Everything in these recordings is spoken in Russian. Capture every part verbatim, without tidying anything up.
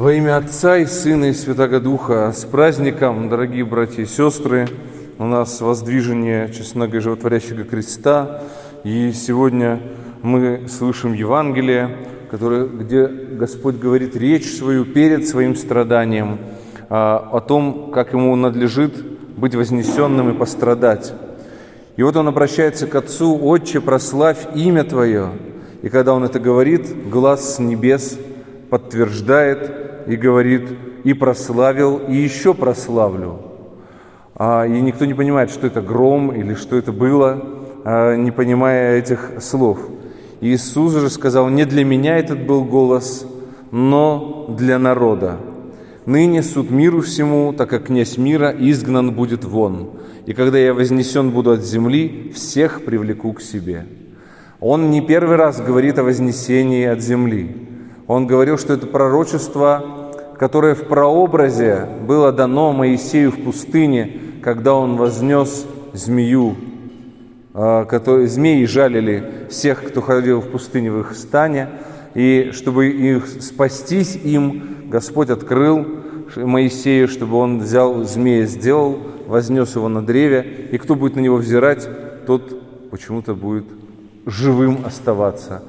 Во имя Отца и Сына и Святаго Духа, с праздником, дорогие братья и сестры, у нас воздвижение честного и животворящего креста, и сегодня мы слышим Евангелие, которое, где Господь говорит речь свою перед своим страданием а, о том, как Ему надлежит быть вознесенным и пострадать. И вот Он обращается к Отцу: «Отче, прославь имя Твое». И когда Он это говорит, глас с небес подтверждает и говорит: «И прославил, и еще прославлю». А, и никто не понимает, что это гром или что это было, а, не понимая этих слов. И Иисус же сказал: «Не для меня этот был голос, но для народа. Ныне суд миру всему, так как князь мира изгнан будет вон. И когда я вознесен буду от земли, всех привлеку к себе». Он не первый раз говорит о вознесении от земли. Он говорил, что это пророчество, которое в прообразе было дано Моисею в пустыне, когда он вознес змею, которые, змеи жалили всех, кто ходил в пустыне в их стане, и чтобы их спастись им, Господь открыл Моисею, чтобы он взял змея, сделал, вознес его на древе, и кто будет на него взирать, тот почему-то будет живым оставаться.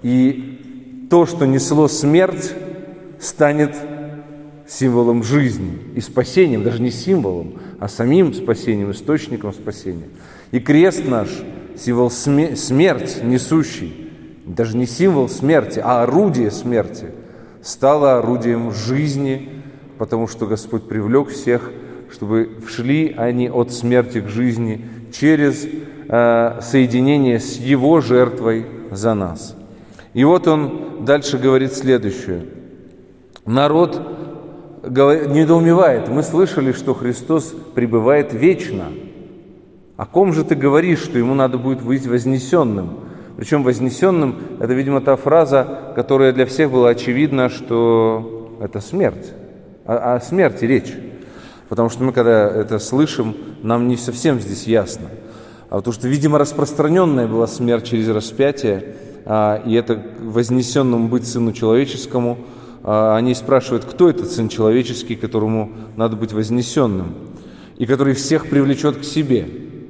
И то, что несло смерть, станет символом жизни и спасением, даже не символом, а самим спасением, источником спасения. И крест наш, символ сме- смерть несущий, даже не символ смерти, а орудие смерти, стало орудием жизни, потому что Господь привлек всех, чтобы шли они от смерти к жизни через э, соединение с Его жертвой за нас. И вот Он дальше говорит следующее. Народ недоумевает. Мы слышали, что Христос пребывает вечно. О ком же ты говоришь, что Ему надо будет быть вознесенным? Причем вознесенным – это, видимо, та фраза, которая для всех была очевидна, что это смерть. О, о смерти речь. Потому что мы, когда это слышим, нам не совсем здесь ясно. А потому что, видимо, распространенная была смерть через распятие, а, и это вознесенному быть Сыну Человеческому. А, они спрашивают, кто этот Сын Человеческий, которому надо быть вознесенным, и который всех привлечет к себе.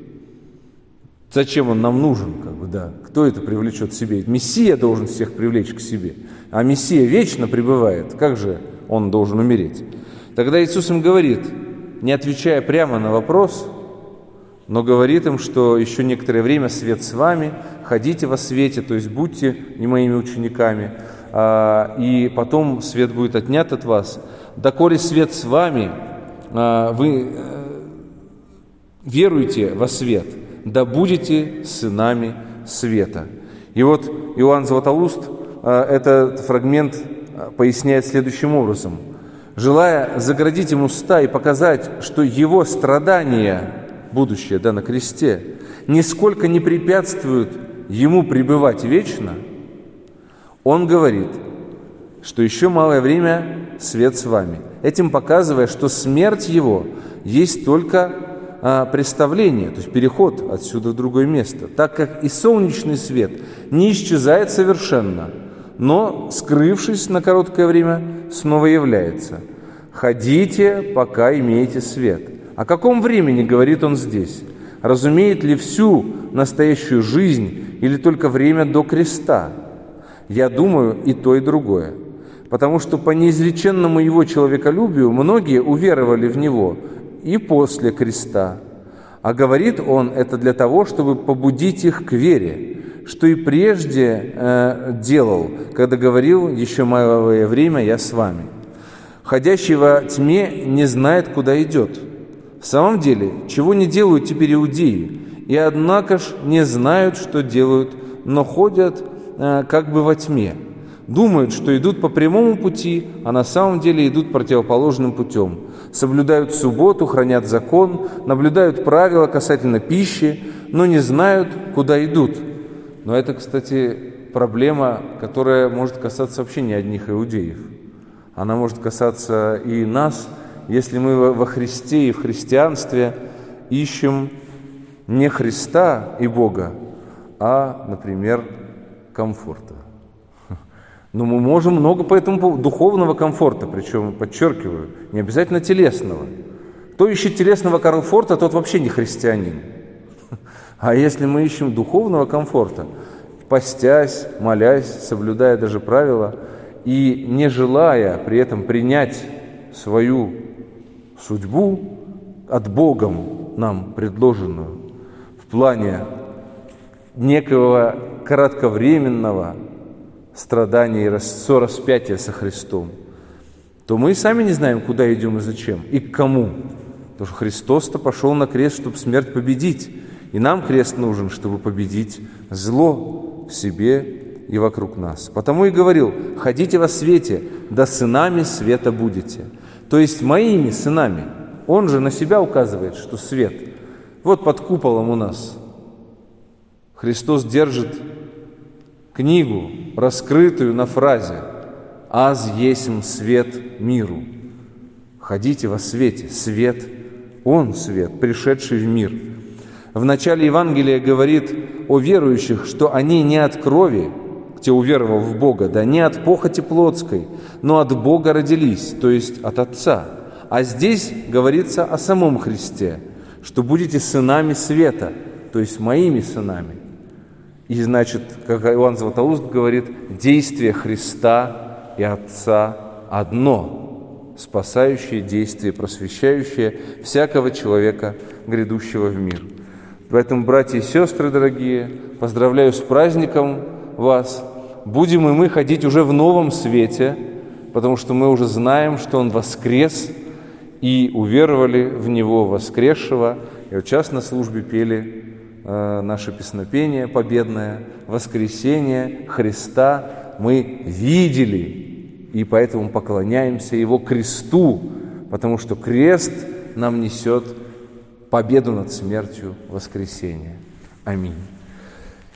Зачем он нам нужен? Как бы, да. Кто это привлечет к себе? Мессия должен всех привлечь к себе. А Мессия вечно пребывает. Как же он должен умереть? Тогда Иисус им говорит, не отвечая прямо на вопрос, но говорит им, что еще некоторое время свет с вами, ходите во свете, то есть будьте не моими учениками, и потом свет будет отнят от вас. Доколе свет с вами, вы веруете во свет, да будете сынами света. И вот Иоанн Златоуст этот фрагмент поясняет следующим образом. Желая заградить им уста и показать, что его страдания, будущее, да, на кресте, нисколько не препятствуют ему пребывать вечно, он говорит, что еще малое время свет с вами, этим показывая, что смерть его есть только а, представление, то есть переход отсюда в другое место, так как и солнечный свет не исчезает совершенно, но, скрывшись на короткое время, снова является. «Ходите, пока имеете свет». О каком времени говорит он здесь? Разумеет ли всю настоящую жизнь или только время до креста? Я думаю, и то, и другое. Потому что по неизреченному его человеколюбию многие уверовали в него и после креста. А говорит он это для того, чтобы побудить их к вере, что и прежде э, делал, когда говорил: «Еще малое время я с вами». Ходящий во тьме не знает, куда идет. В самом деле, чего не делают теперь иудеи, и однако ж не знают, что делают, но ходят э, как бы во тьме. Думают, что идут по прямому пути, а на самом деле идут противоположным путем. Соблюдают субботу, хранят закон, наблюдают правила касательно пищи, но не знают, куда идут. Но это, кстати, проблема, которая может касаться вообще не одних иудеев. Она может касаться и нас, если мы во Христе и в христианстве ищем не Христа и Бога, а, например, комфорта. Но мы можем много по этому поводу духовного комфорта, причем, подчеркиваю, не обязательно телесного. Кто ищет телесного комфорта, тот вообще не христианин. А если мы ищем духовного комфорта, постясь, молясь, соблюдая даже правила, и не желая при этом принять свою судьбу от Богом нам предложенную в плане некого кратковременного страдания и сораспятия со Христом, то мы сами не знаем, куда идем и зачем, и к кому. Потому что Христос-то пошел на крест, чтобы смерть победить. И нам крест нужен, чтобы победить зло в себе и вокруг нас. Потому и говорил: ходите во свете, да сынами света будете. То есть моими сынами. Он же на себя указывает, что свет. Вот под куполом у нас Христос держит книгу, раскрытую на фразе «Аз есмь свет миру». Ходите во свете. Свет, Он свет, пришедший в мир. В начале Евангелия говорит о верующих, что они не от крови, те, уверовав в Бога, да не от похоти плотской, но от Бога родились, то есть от Отца. А здесь говорится о самом Христе, что будете сынами света, то есть моими сынами. И значит, как Иоанн Златоуст говорит, действие Христа и Отца одно, спасающее действие, просвещающее всякого человека, грядущего в мир. Поэтому, братья и сестры дорогие, поздравляю с праздником вас. Будем и мы ходить уже в новом свете, потому что мы уже знаем, что Он воскрес, и уверовали в Него воскресшего. И вот сейчас на службе пели э, наше песнопение победное «Воскресение Христа мы видели», и поэтому поклоняемся Его кресту, потому что крест нам несет победу над смертью воскресения. Аминь.